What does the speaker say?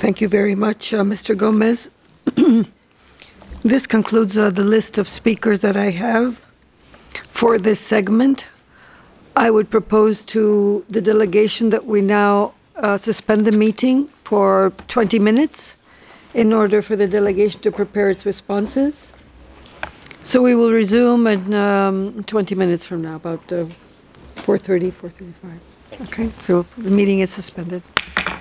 Thank you very much, Mr. Gomez. This concludes the list of speakers that I have for this segment. I would propose to the delegation that we now suspend the meeting for 20 minutes in order for the delegation to prepare its responses. So we will resume in 20 minutes from now, about 4:30, 4:35. Okay, so the meeting is suspended.